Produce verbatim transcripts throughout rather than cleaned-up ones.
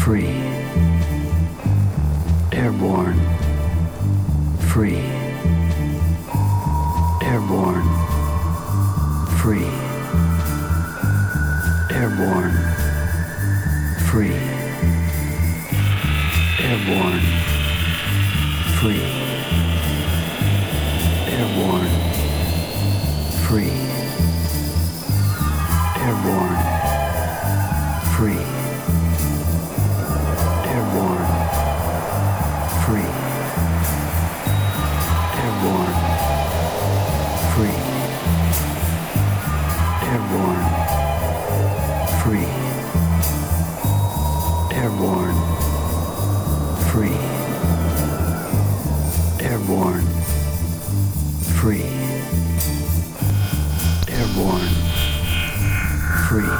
free, airborne, free, airborne, free, airborne, free, airborne, free, airborne, free, airborne, free, airborne, free, airborne, free, airborne, free, airborne, free, airborne, free, airborne, free,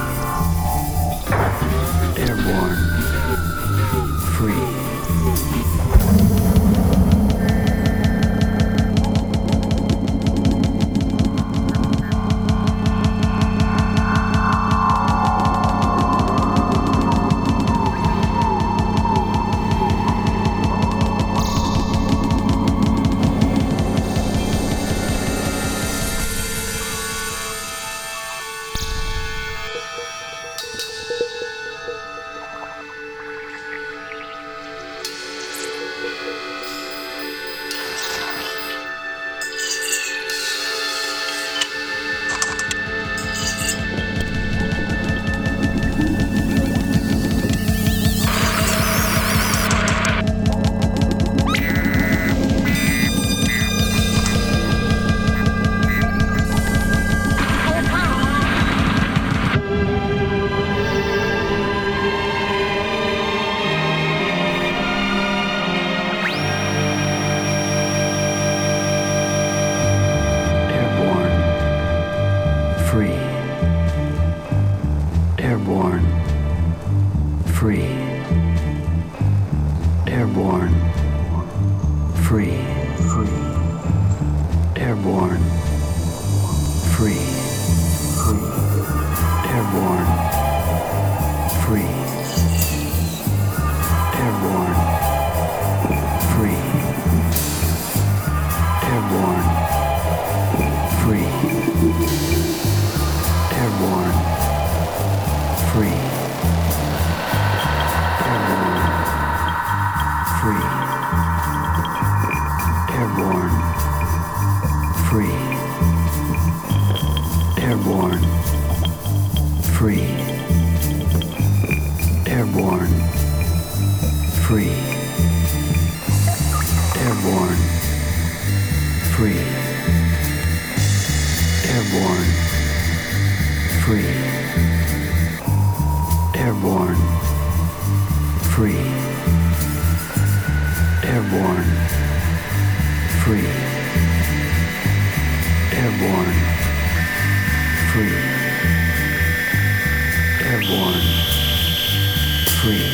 airborne, free. Airborne, free, airborne, free, free, airborne, free, free, airborne, free, airborne, free, airborne, free, airborne, free, airborne, free, airborne, free, airborne, free, airborne, free, airborne, free, airborne, free, airborne, free, airborne, free, airborne, free, airborne, free.